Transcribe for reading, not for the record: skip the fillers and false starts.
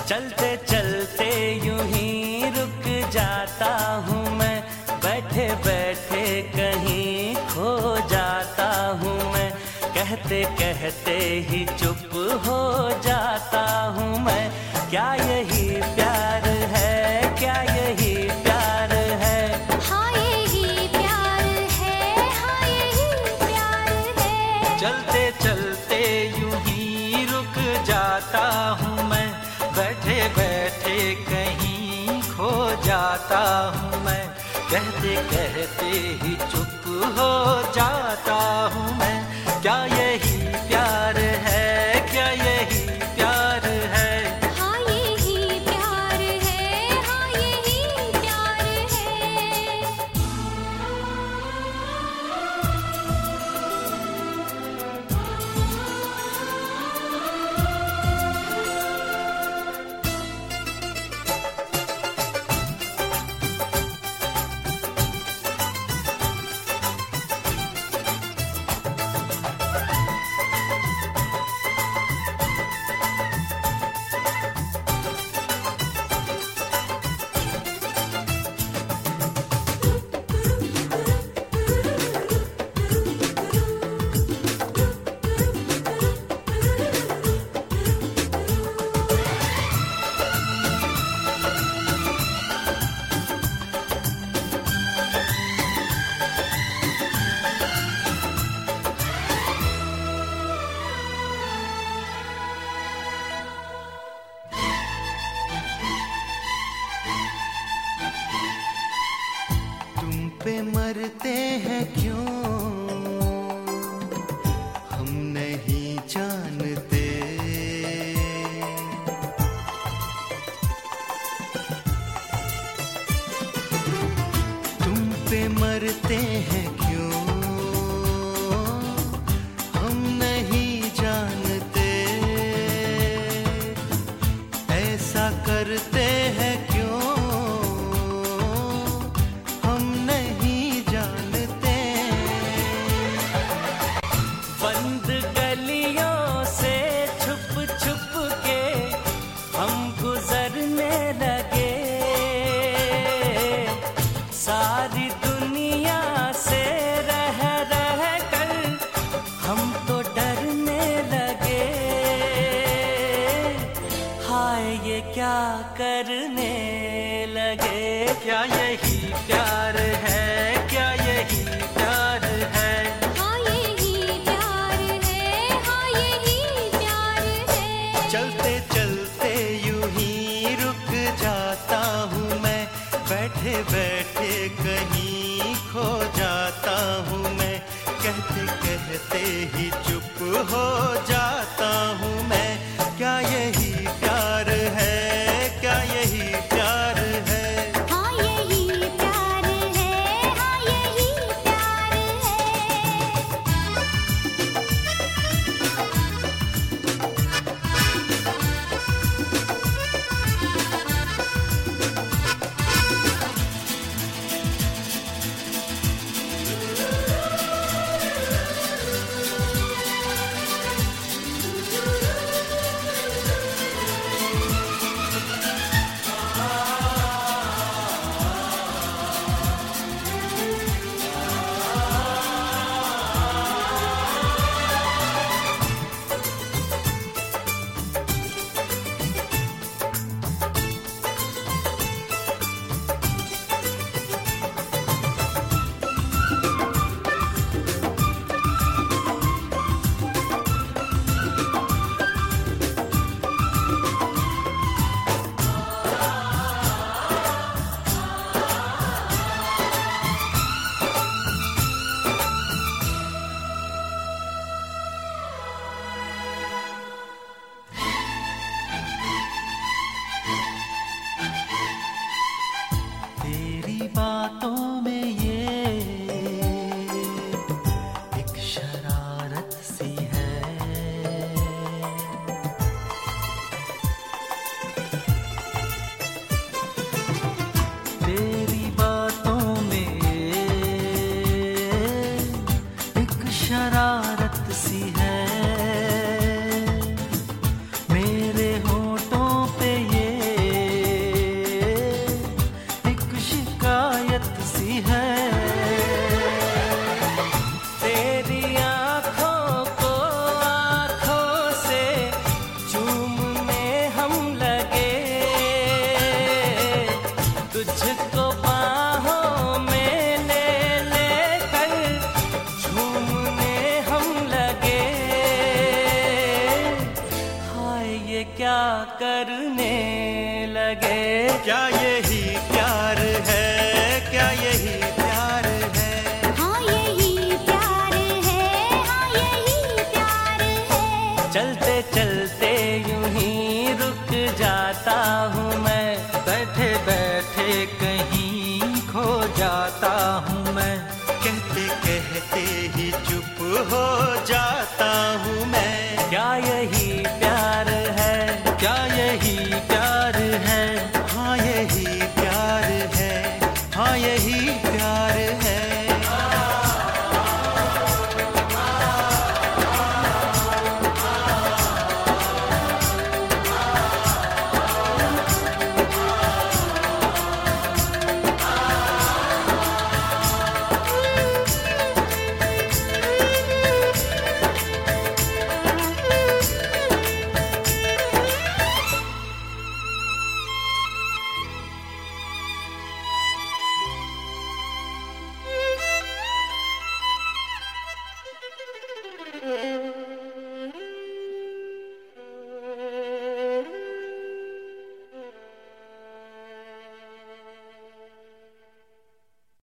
चलते चलते यूं ही रुक जाता हूँ मैं, बैठे बैठे कहीं खो जाता हूँ मैं, कहते कहते ही चुप हो जाता हूँ मैं। क्या यही प्यार है, क्या यही प्यार है? हाँ यही प्यार है, हाँ यही प्यार है। चलते चलते यूं ही रुक जाता हूँ मैं, बैठे बैठे कहीं खो जाता हूँ मैं, कहते कहते ही चुप हो जाता हूँ मैं। क्या यही प्यार है, क्या यही प्यार है? हाँ यही प्यार है, हाँ यही प्यार है। पे मरते हैं क्यों हम नहीं जानते, तुम पे मरते हैं क्यों हम नहीं जानते, ऐसा करते हैं क्यों क्या करने लगे? क्या यही प्यार है, क्या यही प्यार है? हाँ यही प्यार है, हाँ यही प्यार है। चलते चलते यूं ही रुक जाता हूँ मैं, बैठे बैठे कहीं खो जाता हूँ मैं, कहते कहते ही चुप हो जाता हूँ मैं। क्या यही प्यार है, क्या यही प्यार है? हाँ यही प्यार है, करने लगे। क्या यही प्यार है, क्या यही प्यार है? हाँ यही प्यार है, हाँ यही प्यार है। चलते चलते यूं ही रुक जाता हूँ मैं, बैठे बैठे कहीं खो जाता हूँ मैं, कहते कहते ही चुप हो जाता